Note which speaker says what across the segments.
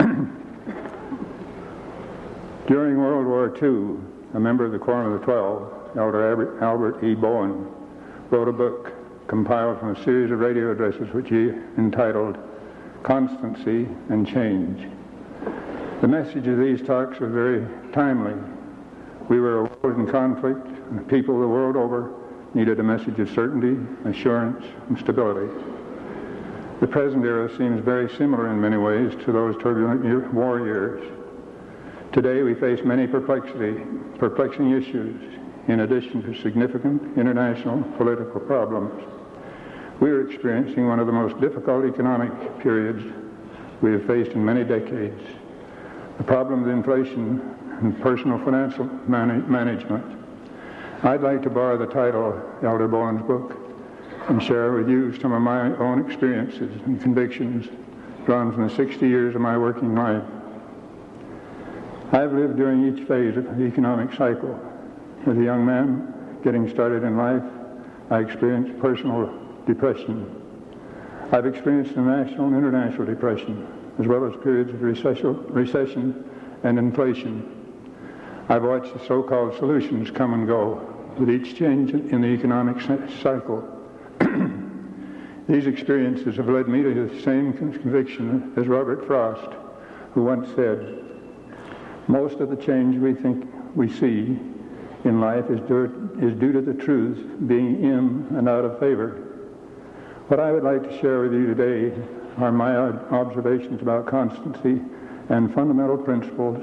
Speaker 1: During World War II, a member of the Quorum of the Twelve, Elder Albert E. Bowen, wrote a book compiled from a series of radio addresses which he entitled Constancy and Change. The message of these talks was very timely. We were a world in conflict, and the people the world over needed a message of certainty, assurance, and stability. The present era seems very similar in many ways to those turbulent war years. Today we face many perplexing issues, in addition to significant international political problems. We are experiencing one of the most difficult economic periods we have faced in many decades. The problem of inflation and personal financial management. I'd like to borrow the title, Elder Bowen's book, and share with you some of my own experiences and convictions drawn from the 60 years of my working life. I've lived during each phase of the economic cycle. As a young man getting started in life, I experienced personal depression. I've experienced the national and international depression, as well as periods of recession and inflation. I've watched the so-called solutions come and go with each change in the economic cycle. These experiences have led me to the same conviction as Robert Frost, who once said, most of the change we think we see in life is due to the truths being in and out of favor. What I would like to share with you today are my observations about constancy and fundamental principles,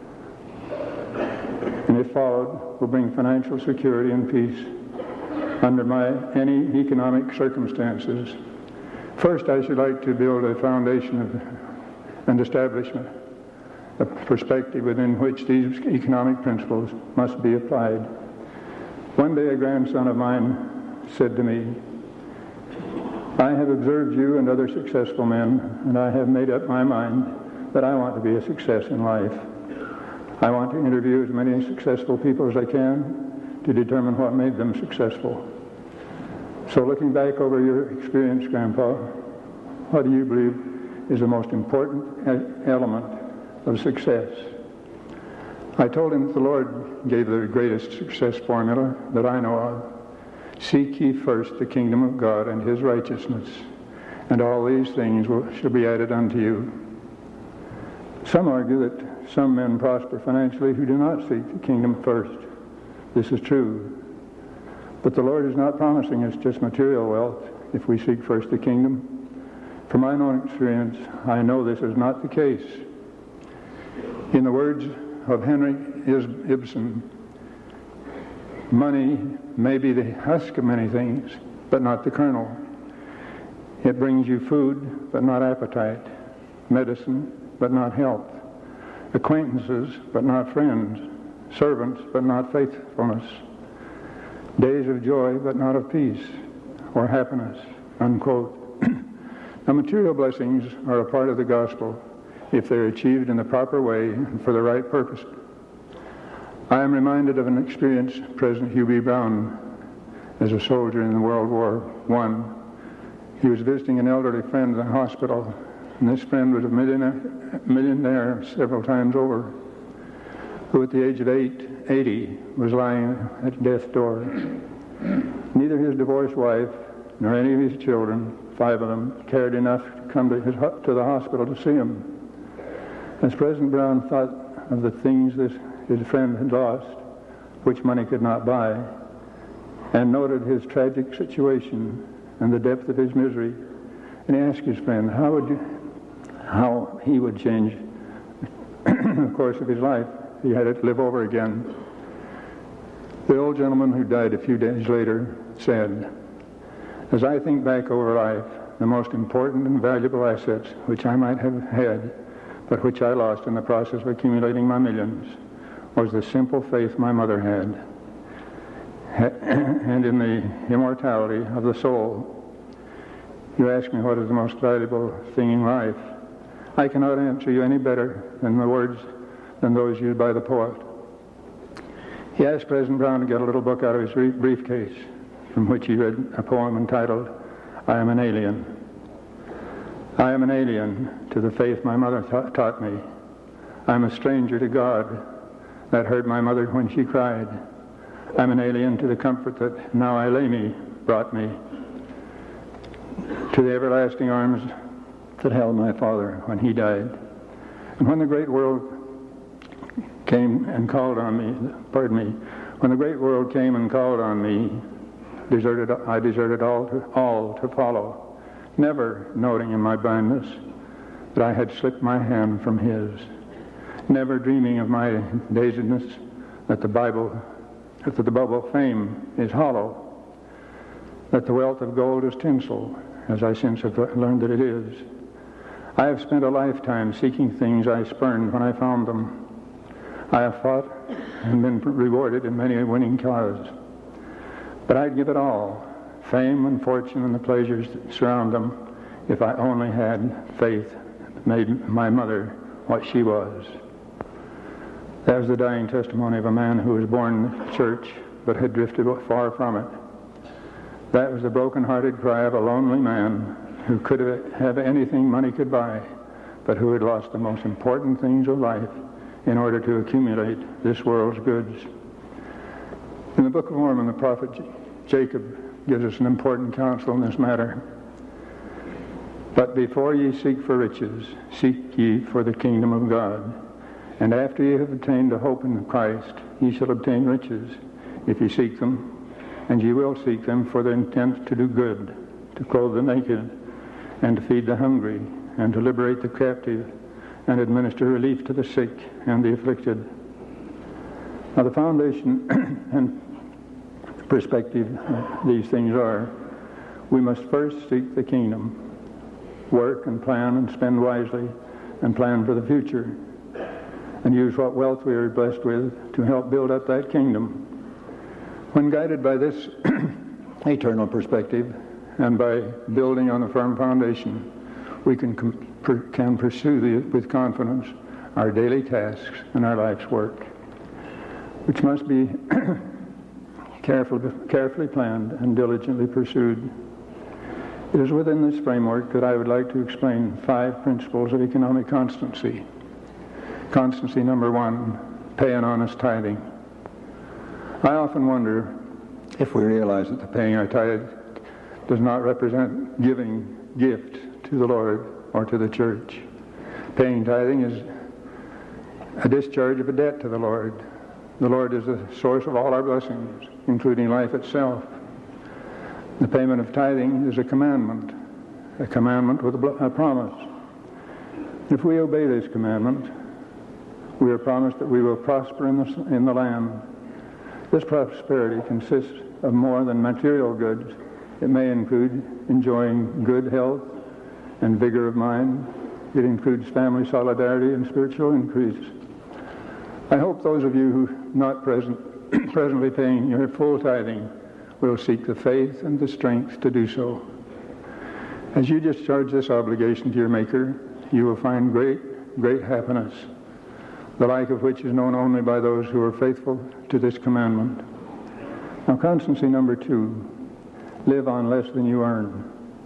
Speaker 1: and if followed, will bring financial security and peace under any economic circumstances. First, I should like to build a foundation and establishment, a perspective within which these economic principles must be applied. One day a grandson of mine said to me, I have observed you and other successful men, and I have made up my mind that I want to be a success in life. I want to interview as many successful people as I can to determine what made them successful. So looking back over your experience, Grandpa, what do you believe is the most important element of success? I told him that the Lord gave the greatest success formula that I know of. Seek ye first the kingdom of God and his righteousness, and all these things shall be added unto you. Some argue that some men prosper financially who do not seek the kingdom first. This is true. But the Lord is not promising us just material wealth if we seek first the kingdom. From my own experience, I know this is not the case. In the words of Henry Ibsen, money may be the husk of many things, but not the kernel. It brings you food, but not appetite, medicine, but not health, acquaintances, but not friends, servants, but not faithfulness, days of joy, but not of peace or happiness, unquote. Now, material blessings are a part of the gospel if they're achieved in the proper way and for the right purpose. I am reminded of an experience President Hugh B. Brown as a soldier in World War I. He was visiting an elderly friend in the hospital, and this friend was a millionaire several times over, who at the age of 80 was lying at death's door. Neither his divorced wife nor any of his children, 5 of them, cared enough to come to the hospital to see him. As President Brown thought of the things his friend had lost, which money could not buy, and noted his tragic situation and the depth of his misery, and he asked his friend how he would change the course of his life. He had to live over again. The old gentleman, who died a few days later, said, as I think back over life, the most important and valuable assets which I might have had, but which I lost in the process of accumulating my millions, was the simple faith my mother had, and in the immortality of the soul. You ask me what is the most valuable thing in life. I cannot answer you any better than those used by the poet. He asked President Brown to get a little book out of his briefcase, from which he read a poem entitled, I Am an Alien. I am an alien to the faith my mother taught me. I'm a stranger to God that heard my mother when she cried. I'm an alien to the comfort that Now I Lay Me brought me, to the everlasting arms that held my father when he died. And when the great world came and called on me, when the great world came and called on me, I deserted all to follow, never noting in my blindness that I had slipped my hand from his, never dreaming of my dazedness that the bubble of fame is hollow, that the wealth of gold is tinsel, as I since have learned that it is. I have spent a lifetime seeking things I spurned when I found them. I have fought and been rewarded in many a winning cause. But I'd give it all, fame and fortune and the pleasures that surround them, if I only had faith that made my mother what she was. That was the dying testimony of a man who was born in the church but had drifted far from it. That was the broken-hearted cry of a lonely man who could have anything money could buy, but who had lost the most important things of life in order to accumulate this world's goods. In the Book of Mormon, the prophet Jacob gives us an important counsel in this matter. But before ye seek for riches, seek ye for the kingdom of God. And after ye have attained a hope in Christ, ye shall obtain riches, if ye seek them. And ye will seek them for the intent to do good, to clothe the naked, and to feed the hungry, and to liberate the captive, and administer relief to the sick and the afflicted. Now the foundation and perspective these things are, we must first seek the kingdom, work and plan and spend wisely, and plan for the future, and use what wealth we are blessed with to help build up that kingdom. When guided by this eternal perspective and by building on a firm foundation, we can pursue with confidence our daily tasks and our life's work, which must be carefully planned and diligently pursued. It is within this framework that I would like to explain 5 principles of economic constancy. Constancy number 1, pay an honest tithing. I often wonder if we realize that the paying our tithe does not represent giving gift to the Lord or to the church. Paying tithing is a discharge of a debt to the Lord. The Lord is the source of all our blessings, including life itself. The payment of tithing is a commandment with a promise. If we obey this commandment, we are promised that we will prosper in the land. This prosperity consists of more than material goods. It may include enjoying good health and vigor of mind. It includes family solidarity and spiritual increase. I hope those of you who are not presently paying your full tithing will seek the faith and the strength to do so. As you discharge this obligation to your Maker, you will find great happiness, the like of which is known only by those who are faithful to this commandment. Now, constancy number 2, live on less than you earn.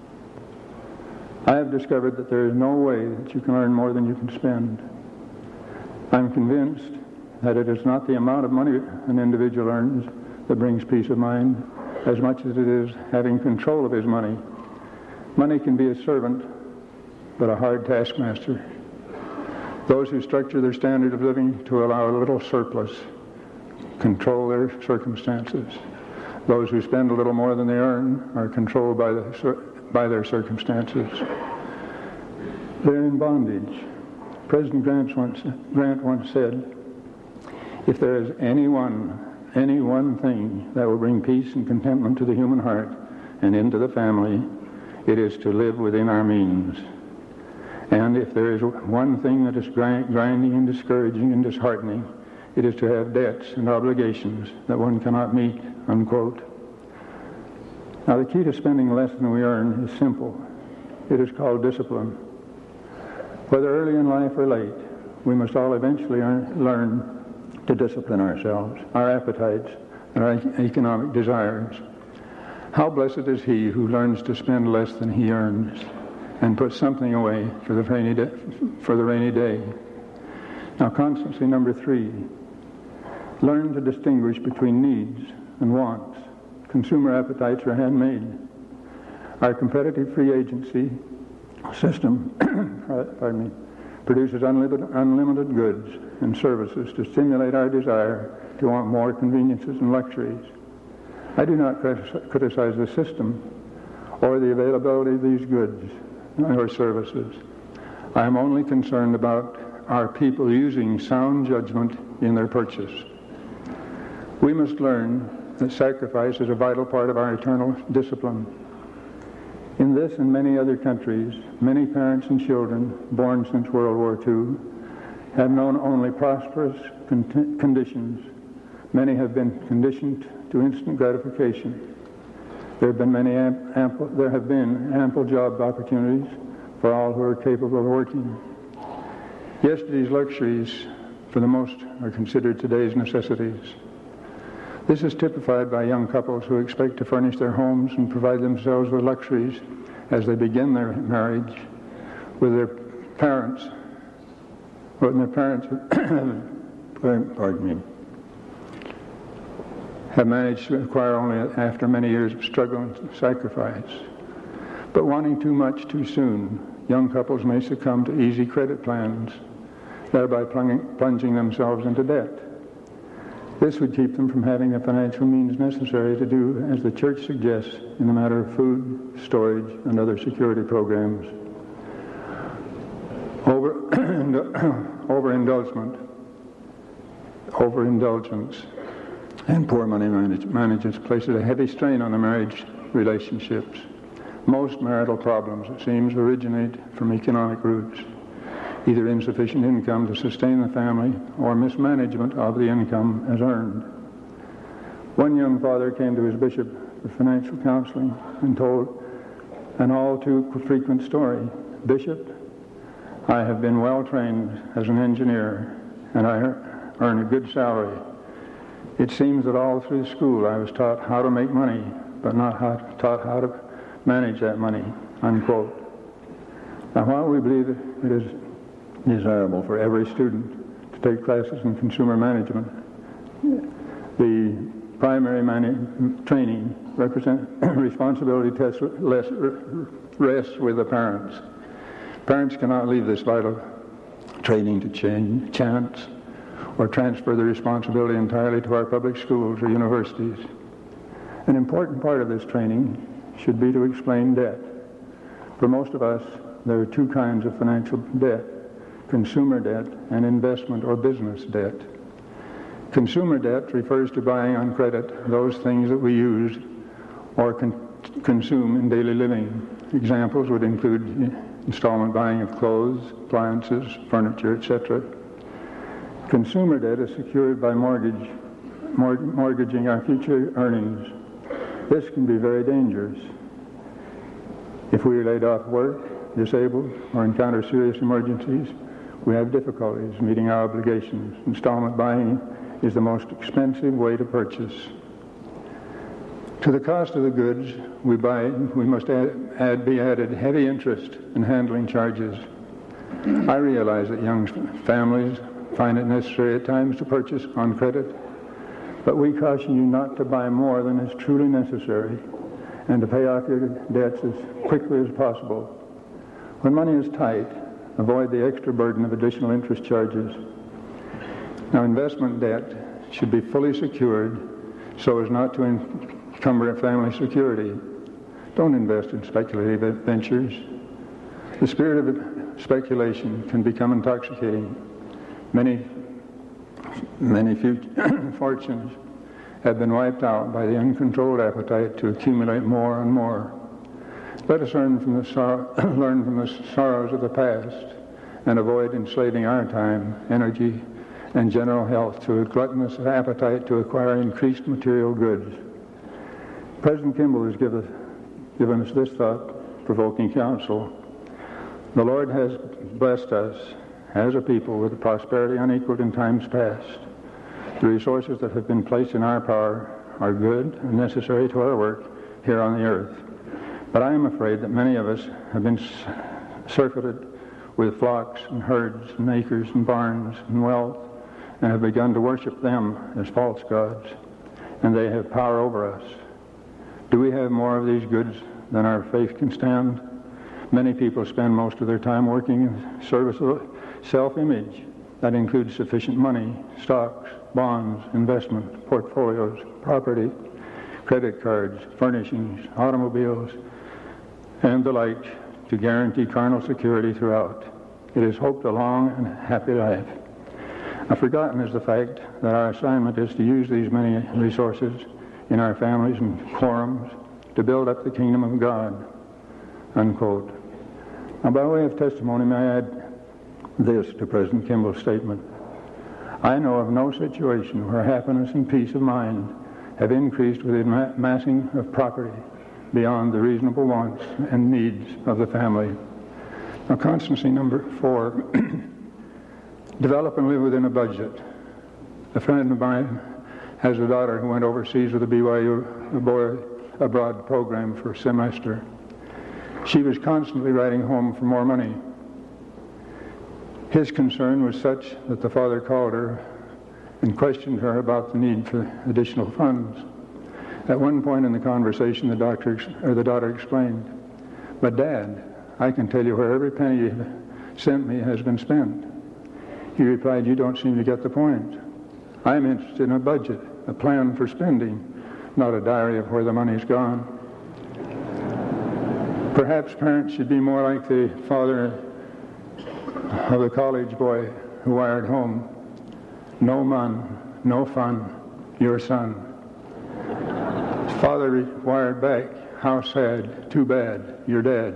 Speaker 1: I have discovered that there is no way that you can earn more than you can spend. I'm convinced that it is not the amount of money an individual earns that brings peace of mind as much as it is having control of his money. Money can be a servant, but a hard taskmaster. Those who structure their standard of living to allow a little surplus control their circumstances. Those who spend a little more than they earn are controlled by their circumstances. They're in bondage. President Grant once said, if there is any one thing that will bring peace and contentment to the human heart and into the family, it is to live within our means. And if there is one thing that is grinding and discouraging and disheartening, it is to have debts and obligations that one cannot meet, unquote. Now, the key to spending less than we earn is simple. It is called discipline. Whether early in life or late, we must all eventually learn to discipline ourselves, our appetites, and our economic desires. How blessed is he who learns to spend less than he earns. and put something away for the rainy day. Now, constancy number 3, learn to distinguish between needs and wants. Consumer appetites are handmade. Our competitive free agency system produces unlimited goods and services to stimulate our desire to want more conveniences and luxuries. I do not criticize the system or the availability of these goods or services. I am only concerned about our people using sound judgment in their purchase. We must learn that sacrifice is a vital part of our eternal discipline. In this and many other countries, many parents and children born since World War II have known only prosperous conditions. Many have been conditioned to instant gratification. There have been ample job opportunities for all who are capable of working. Yesterday's luxuries, for the most, are considered today's necessities. This is typified by young couples who expect to furnish their homes and provide themselves with luxuries as they begin their marriage with their parents, when their parents have managed to acquire only after many years of struggle and sacrifice. But wanting too much too soon, young couples may succumb to easy credit plans, thereby plunging themselves into debt. This would keep them from having the financial means necessary to do as the church suggests in the matter of food, storage, and other security programs. Overindulgence and poor money management places a heavy strain on the marriage relationships. Most marital problems, it seems, originate from economic roots, either insufficient income to sustain the family or mismanagement of the income as earned. One young father came to his bishop for financial counseling and told an all too frequent story. "Bishop, I have been well trained as an engineer and I earn a good salary. It seems that all through school I was taught how to make money, but not taught how to manage that money," unquote. Now, while we believe it is desirable for every student to take classes in consumer management, the primary training responsibility test rests with the parents. Parents cannot leave this vital training to chance or transfer the responsibility entirely to our public schools or universities. An important part of this training should be to explain debt. For most of us, there are two kinds of financial debt: consumer debt and investment or business debt. Consumer debt refers to buying on credit those things that we use or consume in daily living. Examples would include installment buying of clothes, appliances, furniture, etc. Consumer debt is secured by mortgaging our future earnings. This can be very dangerous. If we are laid off work, disabled, or encounter serious emergencies, we have difficulties meeting our obligations. Installment buying is the most expensive way to purchase. To the cost of the goods we buy, we must be added heavy interest and handling charges. I realize that young families find it necessary at times to purchase on credit, but we caution you not to buy more than is truly necessary and to pay off your debts as quickly as possible. When money is tight, avoid the extra burden of additional interest charges. Now, investment debt should be fully secured so as not to encumber family security. Don't invest in speculative ventures. The spirit of speculation can become intoxicating. Many fortunes have been wiped out by the uncontrolled appetite to accumulate more and more. Let us learn from the sorrows of the past and avoid enslaving our time, energy, and general health to a gluttonous appetite to acquire increased material goods. President Kimball has given us this thought-provoking counsel. The Lord has blessed us as a people with a prosperity unequaled in times past. The resources that have been placed in our power are good and necessary to our work here on the earth. But I am afraid that many of us have been surfeited with flocks and herds and acres and barns and wealth, and have begun to worship them as false gods, and they have power over us. Do we have more of these goods than our faith can stand? Many people spend most of their time working in service of self-image. That includes sufficient money, stocks, bonds, investment, portfolios, property, credit cards, furnishings, automobiles, and the like to guarantee carnal security throughout. It is hoped a long and happy life. Now, forgotten is the fact that our assignment is to use these many resources in our families and quorums to build up the kingdom of God, unquote. Now, by way of testimony, may I add this to President Kimball's statement. I know of no situation where happiness and peace of mind have increased with the amassing of property beyond the reasonable wants and needs of the family. Now, constancy number 4, develop and live within a budget. A friend of mine has a daughter who went overseas with the BYU Boy Abroad program for a semester. She was constantly writing home for more money. His concern was such that the father called her and questioned her about the need for additional funds. At one point in the conversation, the daughter explained, "But Dad, I can tell you where every penny you've sent me has been spent." He replied, "You don't seem to get the point. I'm interested in a budget, a plan for spending, not a diary of where the money's gone." Perhaps parents should be more like the father of a college boy who wired home, "No mun, no fun, your son." His father wired back, "How sad, too bad, you're dead."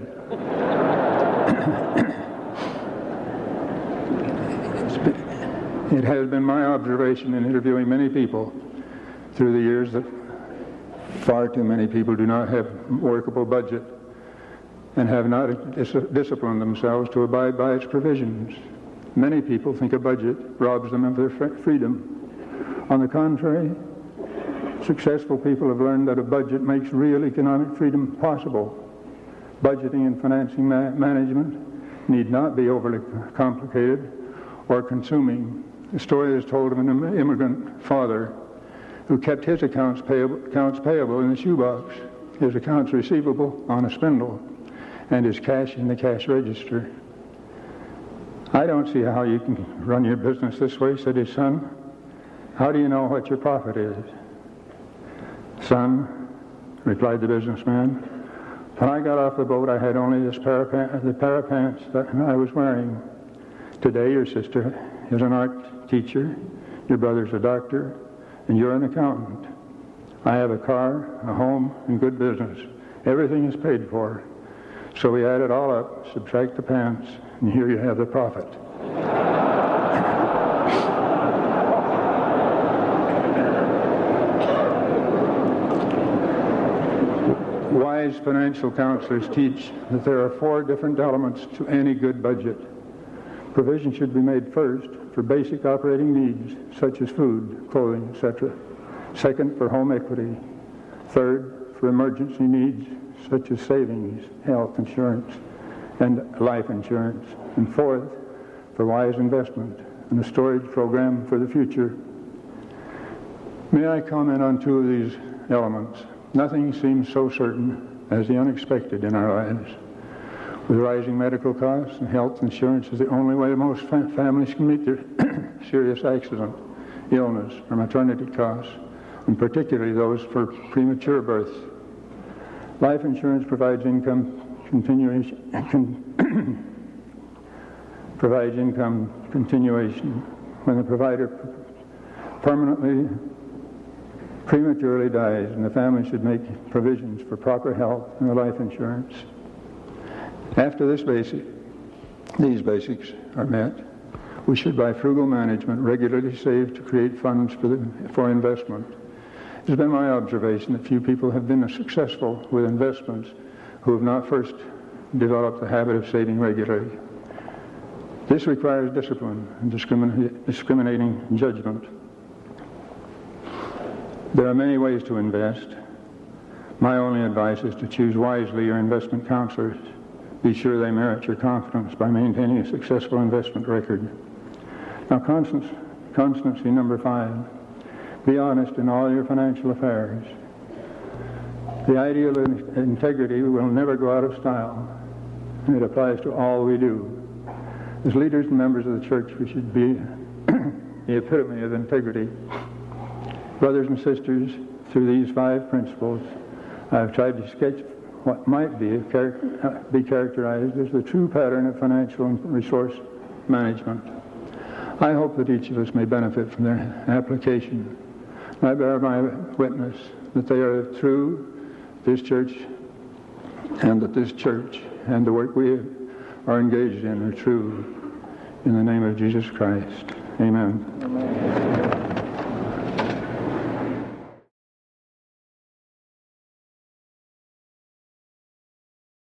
Speaker 1: It has been my observation in interviewing many people through the years that far too many people do not have workable budget and have not disciplined themselves to abide by its provisions. Many people think a budget robs them of their freedom. On the contrary, successful people have learned that a budget makes real economic freedom possible. Budgeting and financing management need not be overly complicated or consuming. The story is told of an immigrant father who kept his accounts payable in the shoebox, his accounts receivable on a spindle, and his cash in the cash register. "I don't see how you can run your business this way," said his son. "How do you know what your profit is?" "Son," replied the businessman, "when I got off the boat, I had only the pair of pants that I was wearing. Today, your sister is an art teacher, your brother's a doctor, and you're an accountant. I have a car, a home, and good business. Everything is paid for. So we add it all up, subtract the pants, and here you have the profit." Wise financial counselors teach that there are 4 different elements to any good budget. Provision should be made first for basic operating needs, such as food, clothing, etc. Second, for home equity. Third, for emergency needs, such as savings, health insurance, and life insurance. And fourth, for wise investment and a storage program for the future. May I comment on 2 of these elements? Nothing seems so certain as the unexpected in our lives. With rising medical costs, and health insurance is the only way most families can meet their serious accident, illness, or maternity costs, and particularly those for premature births. Life insurance provides income continuation when the provider prematurely dies, and the family should make provisions for proper health and life insurance. After these basics are met, we should, by frugal management, regularly save to create funds for investment. It has been my observation that few people have been successful with investments who have not first developed the habit of saving regularly. This requires discipline and discriminating judgment. There are many ways to invest, My only advice is to choose wisely your investment counselors. Be sure they merit your confidence by maintaining a successful investment record. Now, constancy number 5. Be honest in all your financial affairs. The ideal of integrity will never go out of style, and it applies to all we do. As leaders and members of the church, we should be the epitome of integrity. Brothers and sisters, through these 5 principles, I've tried to sketch what might be characterized as the true pattern of financial and resource management. I hope that each of us may benefit from their application. I bear my witness that they are true, this church, and that this church and the work we are engaged in are true. In the name of Jesus Christ, amen. Amen.